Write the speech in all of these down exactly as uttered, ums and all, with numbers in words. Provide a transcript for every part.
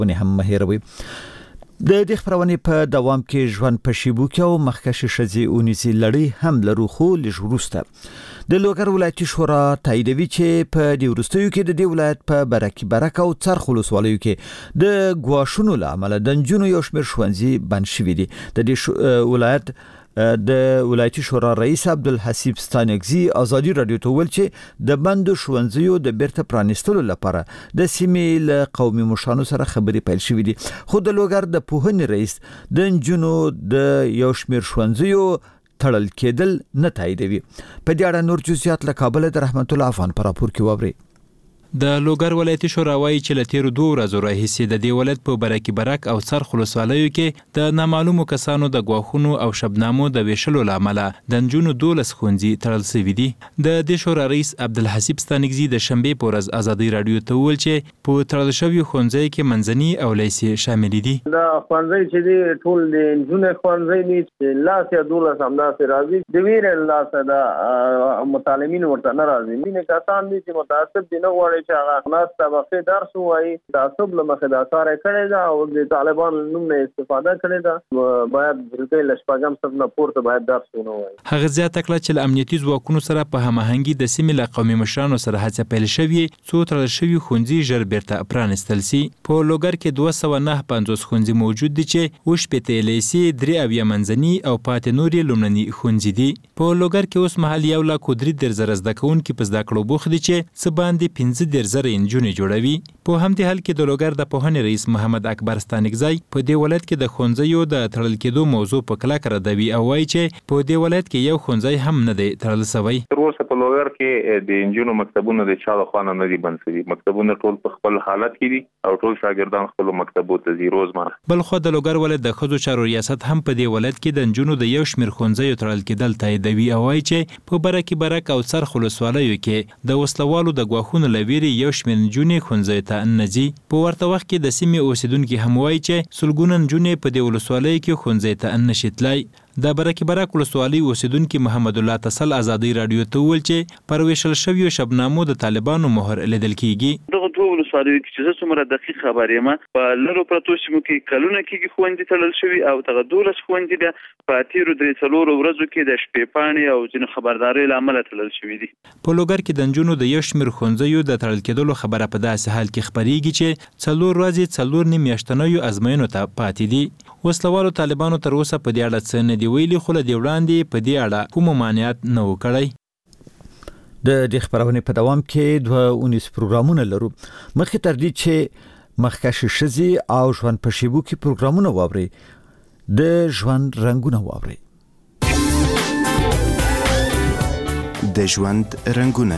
ونې هم مه هېروئ. د دې خپرونې په دوام کې ژوند په شیبو کې او مخکښې ښځې اونیسي لړۍ هم لرو، خو لږ وروسته د لوګر ولایتي شورا تاییدوي چې په دې وروستیو کې د دې ولایت په برکي برک او څرخ ولسوالیو کې د ګواښونو له امله د نجونو یو شمېر ښوونځي بند شوي دي. د دې ولایت د ولایتي شورا رئیس عبدالحسیب ستانکزي ازادي رادیو ته وویل چې د بندو ښوونځیو د بیرته پرانیستلو لپاره د سیمې له قومي مشرانو سره خبرې پیل شوې دي، خو د لوګر د پوهنې رئیس د نجونو د یو شمېر ښوونځیو تړل کېدل نه تاییدوي. په دې اړه نور جزئیات له کابل د رحمت الله افغان په راپور کې واورئ. د لوګر ولایتي شورا وایي چې له تیرو دوه ورځو راهیسې د دې ولایت په برکي برک او څرخ ولسوالیو کې د نامعلومو کسانو د ګواښونو او شبنامو د ویشلو له امله د نجونو دولس ښوونځي تړل شوي دي. د دې شورا رئیس عبدالحسیب ستانکزي د شنبې په ورځ ازادي رادیو ته وویل چې په تړل شویو ښوونځیو کې منځني او لیسې شامل دي. دا ښوونځي چې دي ټول د نجونو ښوونځي دي، لاس یا دولس همداسې راځي، د ویرې لاسه د متعلمین ورته نه راځي. ځینې کسان دي چې متعصب دي، نه غواړي چې هغه ناس طبقې درس ووایي، تعصب له مخې دا کار یې کړی ده او د طالبانو نوم نه استفاده کړې ده. باید بالکل له شپږم صف نه پورته باید درس ونه وایي. هغه زیاته کړه چې له امنیتي ځواکونو سره په هماهنګي د سیمې له قومي مشرانو سره هڅه پیل شوې څو تړل شوي ښوونځي ژر بیرته پرانیستل سي. په لوګر کې دوه سوه نهه پنځوس ښوونځي موجود دي چې اووه شپېته یې لیسې، درې اویا منځني او پاتې نور یې لومړني ښوونځي دي. په لوګر کې اوس مهال یو لاک او درې دېرش زره زده کوونکي په زده کړو بوخت دي چې څه باندې پنځه دېرش زره یې نجونې جوړوي. په همدې حال کې د لوګر د پوهنې رئیس محمد اکبر ستانکزی په دې ولایت کې د ښوونځیو د تړل کېدو موضوع په کلکه ردوي او وایي چې په دې ولایت کې یو ښوونځی هم نه دی تړل شوی. تر اوسه په لوګر کې د نجونو مکتبونه د چا لخوا نه دي بند شوي. مکتبونه ټول په خپل حالت کې دي او ټول شاګردان خپلو مکتبو ته ځي روزمره. بلخو د لوګر ولایت د ښځو چارو ریاست هم په دې ولایت کې د نجونو د یو شمېر ښوونځیو تړل کېدل تاییدوي او وایي چې په برکي برک او څرخ ولسوالیو کې د وسلوالو د ګواښونو له ویرې یو شمېر نجونې ښوونځیو ته نه ځي. په ورته وخت کې د سیمې اوسیدونکي هم وایي چې سلګونه نجونې په دې ولسوالیو کې ښوونځي ته نه شي تللی. د برکي برک ولسوالۍ اوسیدونکي محمد الله تسل ازادي رادیو ته وویل چې پر ویشل شویو شبنامو د طالبانو مهر لیدل کیږي. دغه دوه ولسوالیو کې چې زه څومره دقیق خبر یم، په لرو پرتو سیمو کې کلونه کېږي ښوونځي تړل شوي او دغه دولس ښوونځي بیا په تېرو درې څلورو ورځو کې د شپې پاڼې او ځینو خبرداریو له امله تړل شوي دي. په لوګر کې د نجونو د یو شمېر ښوونځیو د تړل کېدلو خبره په داسې حال کې خپرېږي چې څلور ورځې څلور نیم میاشتنیو ازموینو ته پاتې دي. وسلوالو طالبانو تر اوسه په دې اړه څه نه دي ویلي، خو له دې وړاندې په دې اړه کوم ممانعت نه و کړی. د دې خبرونې په دوام کې دوه اونیس پروګرامونه لرو. مخکې تر دې چې مخکښې ښځې او ژوند په شیبو کې پروګرامونه واورئ، د ژوند رنګونه واورئ. د ژوند رنګونه.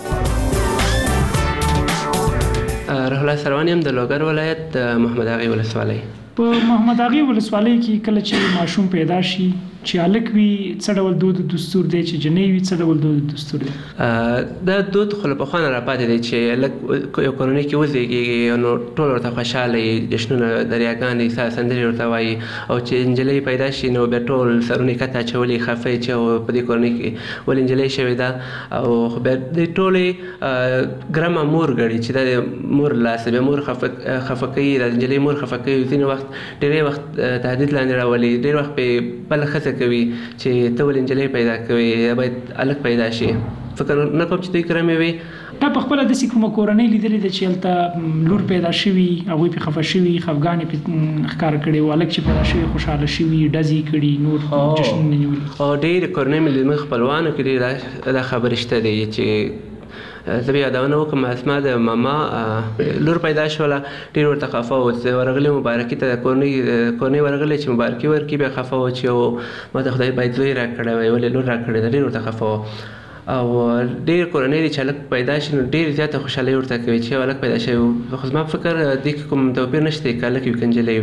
روح الله سروان یم د لوګر ولایت د محمد اغې ولسوالۍ. په محمد اغې ولسوالۍ کې کله چې ماشوم پیدا شي، چې هلک وي څه ډول دود دستور دی، چې جنۍ وي څه ډول دود دستور دی؟ دا دود خو له پخوا نه راپاتې دی چې هلک یو کورنۍ کې وزېږي نو ټول ورته خوشحاله وي، جشنونه دریاګانې سندرې ورته وایي، او چې نجلۍ پیدا شي نو بیا ټول سرونه یې کته اچولي خفه چې په دې کورنۍ کې ولې نجلۍ شوې ده، او بیا د ټولې ګرمه مور ګڼي چې دا د مور لاسه بیا مور خفه کوي، د نجلۍ مور خفه کوي، ځینې وخت ډېری وخت تهدید لاندې راولي، ډېر وخت پې بله ښځه کوي چې ته ولې نجلۍ پیدا کوي یا باید هلک پیدا شي. فکر نه کوم چې دوی کرمې وي. تا په خپله داسې کومه کورنۍ لیدلې ده چې هلته لور پیدا شوي، هغوی پې خفه شوي، خفګانې پې ښکاره کړې و، هلک چې پیدا شوي خوشحاله شوي، ډزې کړي، نور جشنونه نیولي؟ ډېرې کورنۍ مې زموږ خپلوانو کې ډېر دا خبرې شته دی چې زه به یادونه وکړم اسما د ماما لور پیدا شوله، ډېر ورته خفه و، ورغلې مبارکي ته کورنۍ کورنۍ ورغلې چې مبارکي ورکړي، بیا خفه و چې ما ته خدای باید زوی راکړی وای ولې لور راکړې ده، ډېر ورته خفه و. او ډېر کورنۍ دي چې هلک پیدا شي نو ډېر زیاته خوشحالۍ ورته کوي چې هلک پیدا شوی. خو زما په فکر دې کې کوم توپیر نشته که هلک وي که نجلۍ وي.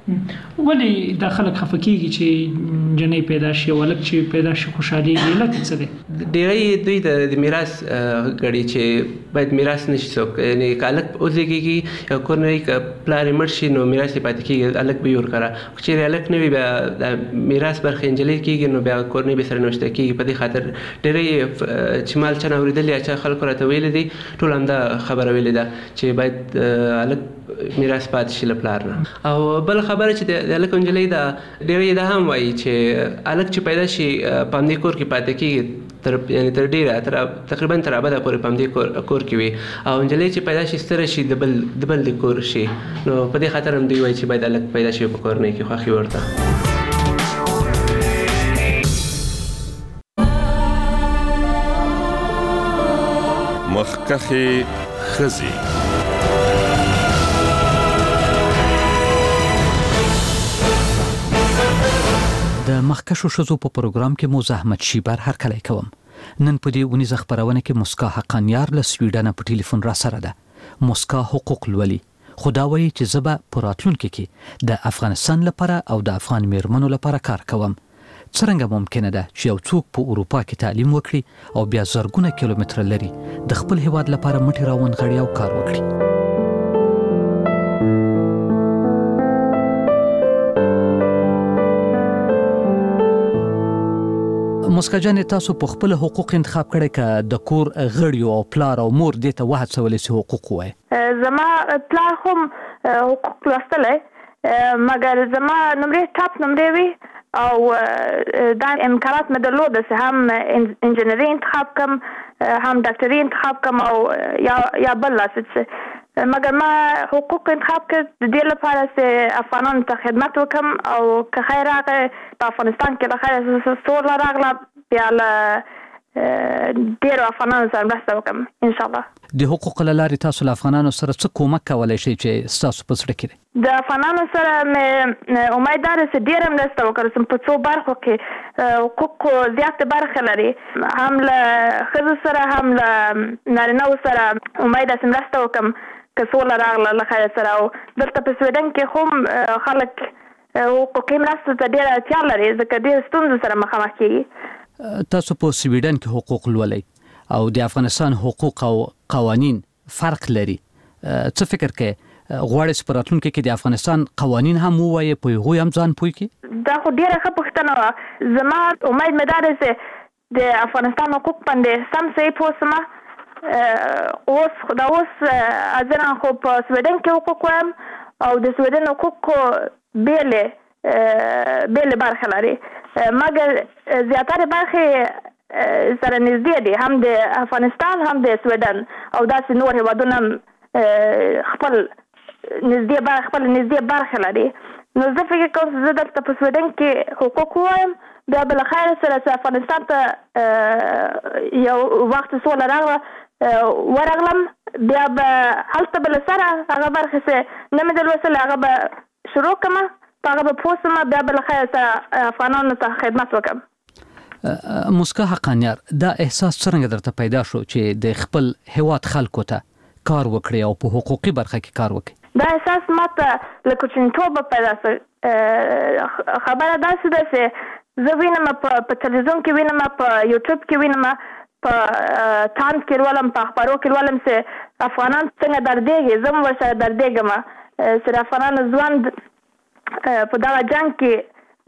ولې د خلک خفکیږي چې جنې پیدا شي او لک چې پیدا شي خوشحالي لکه څه ده ډیری دوی د میراث غړي چې باید میراث نشي څوک یعنی کالک اوسېږي یو کورنۍ ک پلار مړ شي نو میراث پاتې کیږي الک به ور کړه چې الک نه وي بیا میراث برخه انجلې کیږي نو بیا کورنۍ به سره نوشته کیږي په دې خاطر ډیری چې مال چنه اوریدلې چې خلکو راته ویل دي ټول هم دا خبره ویل ده چې باید الک میراث پاتې شي لپاره نه او بل خبره چې د الک انجلې دا ډیری دا هم وایي چې الک چې پیدا شي په دې کور کې پاتې کیږي تر یعنی تر ډیره تر تقریبا تر ابده پورې په دې کور کور کې وي او انجلې چې پیدا شي ستر شي د بل د بل د کور شي نو په دې خاطر هم دوی وایي چې باید الک پیدا شي په کور نه کې خوخي ورته مخکخي خزي د مخکشو شزو په پروګرام کې مو زحمت شیبر هر کله کوم نن په دې ونیزه خبرونه کې مسکا حقانیار له سویډن په ټلیفون را سره ده مسکا حقوق لولي خداوي چې زبا پراتلونکو کې د افغانستان لپاره او د افغان میرمنو لپاره کار کوم څنګه ممکنه ده چې یو څوک په اروپا کې تعلیم وکړي او بیا زرګونه کیلومتر لري د خپل هیواد لپاره مټي راون غړي او کار وکړي مسکا جان تاسو په خپل حقوق انتخاب کړی ک د کور غړي او پلار او مور دې ته وحد سوالي سي حقوق وای زما پلار هم حقوق لرسته مګر زما نمرې ټاپ نمرې وی او دا امکانات مې درلوده چې هم انجینری انتخاب کم هم ډاکټري انتخاب کم او یا یا بل څه مګر ما حقوق انتخاب کړ د دې لپاره چې افغانانو ته خدمت وکم او که خیر راغی په افغانستان کې د خیر سور راغله بیا له ډیرو افغانانو سره مرسته وکم ان شاء الله د حقوق لاري تاسو له افغانانو سره څه کومک کولای شئ چې تاسو په سره کې د افغانانو سره مې امیدوار چې ډیر مرسته وکړم په څو برخو کې حقوق زیات برخه لري هم له خزو سره هم له نارینه سره امید چې مرسته وکم که سوله راغله له خیر سره او دلته په سویډن کې هم خلک حقوقي مرسته ته ډېره اړتیا لري ځکه ډېر ستونزو سره مخامخ کېږي تاسو په سویډن کې حقوق لولئ او د افغانستان حقوق او قوانین فرق لري څه فکر کوئ غواړئ چې په راتلونکي کې د افغانستان قوانین هم ووایي په هغوی هم ځان پوه کړي دا خو ډېره ښه پوښتنه وه زما امید مې دا دی چې د افغانستان حقوق باندې سم صحیح پوه شم اوس دا اوس ځنه خو په سویډن کې حقوق وایم او د سویډن حقوق بیلې بیلې برخه لري مګر زیاتره برخې سره نږدې دي هم د افغانستان هم د سویډن او داسې نور هیوادونه خپل نږدې برخه خپل نږدې برخه لري نو زه فکر کوم چې زه دلته په سویډن کې حقوق وایم بیا بل خیر سره چې افغانستان ته یو وخت سوله راغله ورغلم بیا به هلته بل سره هغه برخه چې نه مې درلوسله هغه به شروع کړم په هغه به پوه شم بیا بل خیر سره افغانانو ته خدمت وکړم مسکا حقانیار دا احساس څنګه درته پیدا شو چې د خپل هیواد خلکو ته کار وکړي او په حقوقي برخه کې کار وکړي دا احساس ماته له کوچنیتوبه پیدا شو خبره داسې ده چې زه وینم په تلویزیون کې وینم په یوټیوب کې وینم په تاند کې ولم په اخبارو کې ولم چې افغانان څنګه دردېږي زه هم ورسره دردېږم چې د افغانانو ژوند په دغه جنګ کې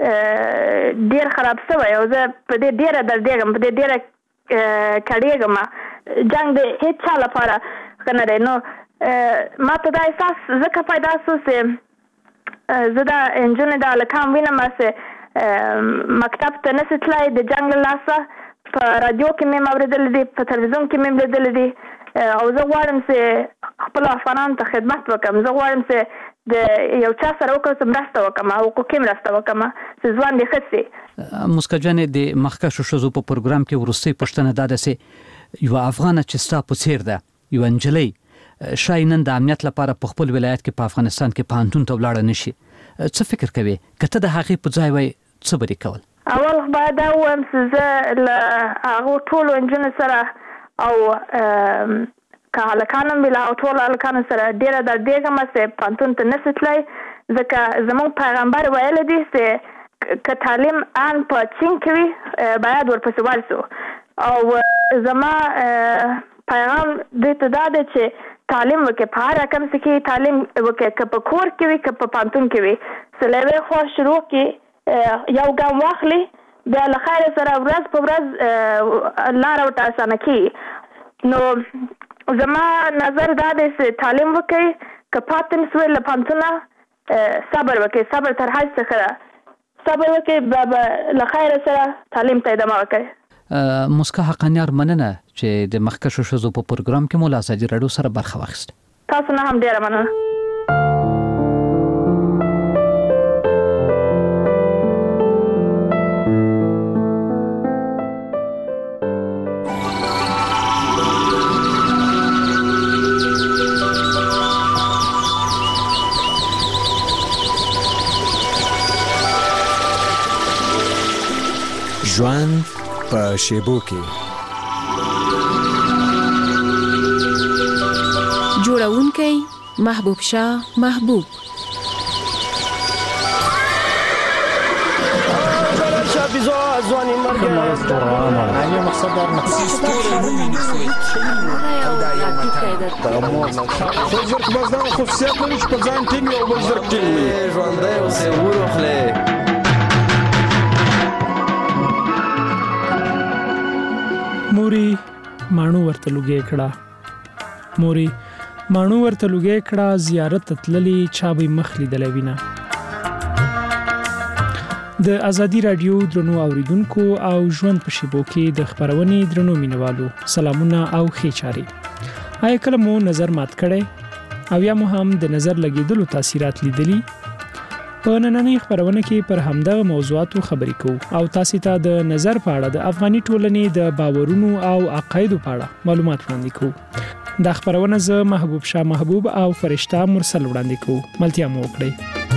ډیر خراب شوی او زه په دې ډیره دردېږم په دې ډیره کړېږم جنګ د هیڅ چا لپاره ښه نه دی نو ما ته دا احساس ځکه پیدا شو چې زه دا نجونې د هلکان وینم چې مکتب ته نشي تللی د جنګ له لاسه په رادیو کې مې اورېدلی دي په تلویزیون کې مې لیدلی دي او زه غواړم چې خپلو افغانانو ته خدمت وکړم زه غواړم چې د یو چا سره وکړم چې مرسته وکړم حقوقي مرسته وکړم چې ژوند یې ښه شي مسکا جانې د مخکښو ښځو په پروګرام کې وروستۍ پوښتنه دا ده چې یوه افغانه چې ستا په څېر ده یوه نجلۍ ښایي نن د امنیت لپاره په خپل ولایت کې په افغانستان کې پوهنتون ته ولاړه نه شي څه فکر کوې که ته د هغې په ځای وای څه به دې کول اول خو باید دا ووایم چې زه له هغو ټولو نجونو سره او که هلکان هم وي له هغو ټولو هلکانو سره ډېره دردېږم چې پوهنتون ته نشي تللی ځکه زموږ پیغمبر ویل دي چې که تعلیم ان په چین کې وي باید ورپسې ورسو. او زما پیغام دې ته دا دی چې تعلیم وکړي، په هر رقم څه کې تعلیم وکړي، که په کور کې وي که په پوهنتون کې وي. سلیوي خوا شروع کې یو ګام واخلي، بیا له خیر سره ورځ په ورځ لاره ورته اسانه کېږي. نو زما نظر دا دی چې تعلیم وکړي، که پاتې نه سوی له پوهنتونه صبر وکړي، صبر تر هر څه ښه ده. صبر وکړي، بیا به له خیر سره تعلیم ته ادامه وکړي. مسکا حقانیار مننه چې د مخکښو ښځو په پروګرام کې مو له ازادي راډیو سره برخه واخیسته. تاسو نه هم ډیره مننه. ژوند په شیبو کې جوړونکی محبوب شاه محبوب. موري مانو ورته لوګي کړه موري مانو ورته لوګي کړه زیارت تللی چا به مخ لیدلې وینا. د ازادي رادیو درنو اوریدونکو او ژوند په شیبو کې د خبرونې درنو مینوالو سلامونه او ښه چاري. آیا کله مو نظر مات کړي او یا مو هم د نظر لګیدلو تاثیرات لیدلی؟ په نننۍ خبرونه کې پر همدغه موضوعاتو خبرې کوو او تاسو ته د نظر په اړه د افغاني ټولنې د باورونو او عقایدو په اړه معلومات وړاندې کوو. دا خبرونه زه محبوب شاه محبوب او فرشته مرسل وړاندې کوو. ملتیا مو وکړئ.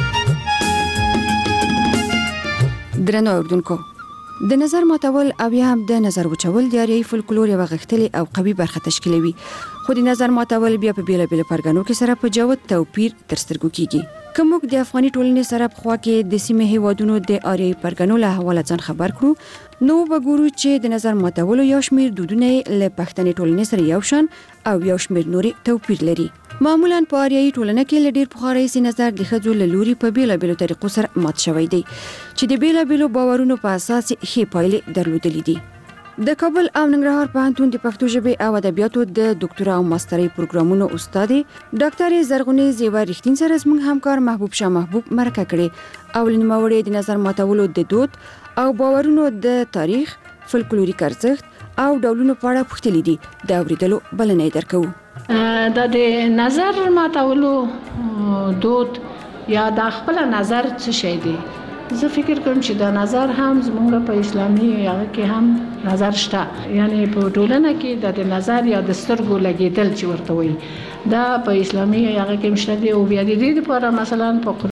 درنو اوردونکو، د نظر ماتول او یا هم د نظر وچول د اریایي فولکلور یوه غښتلې او قوي برخه تشکیلوي، خو د نظر ماتول بیا په بیلابیلو پرګنو کې سره په جوت توپیر تر سترګو کیږي. که موږ د افغاني ټولنې سره په خوا کې د سیمې هیوادونو د اریایي پرګنو له حواله ځان خبر کړو، نو وګورو چې د نظر ماتولو یو شمېر دودونه له پښتني ټولنې سره یو شان او یو شمېر نوري توپیر لري. معمولا په اریایي ټولنه کې له ډېر پخوا راهیسې نظر د ښځو له لوري په بیلابیلو طریقو سره مات شوی دی چې د بیلابیلو باورونو په اساس ښې پایلې درلودلې دي. د کابل او ننګرهار پوهنتون د پښتو ژبې او ادبیاتو د ډاکټرا او ماسترۍ پروګرامونو استاد ډاکټر زرغونې زیوا رښتین سره زموږ همکار محبوب شاه محبوب مرکه کړې او لنوموړي د نظر ماتولو د دود او باورونو د تاریخ، فولکلوریک ارزښت او ډولونو په اړه پوښتلې دي. د اوریدلو بلنه درکو. دا د نظر ماتولو دود یا د خپل نظر څه شی دی؟ زه فکر کوم چې دا نظر هم زمونږ په اسلامي هغه کې هم نظر شته، یعنی په ټولنه کې د نظر یا د سترګو لګیدل چې ورته وایي دا په اسلامي هغه کې مشته دی. او بیا د دې لپاره مثلا په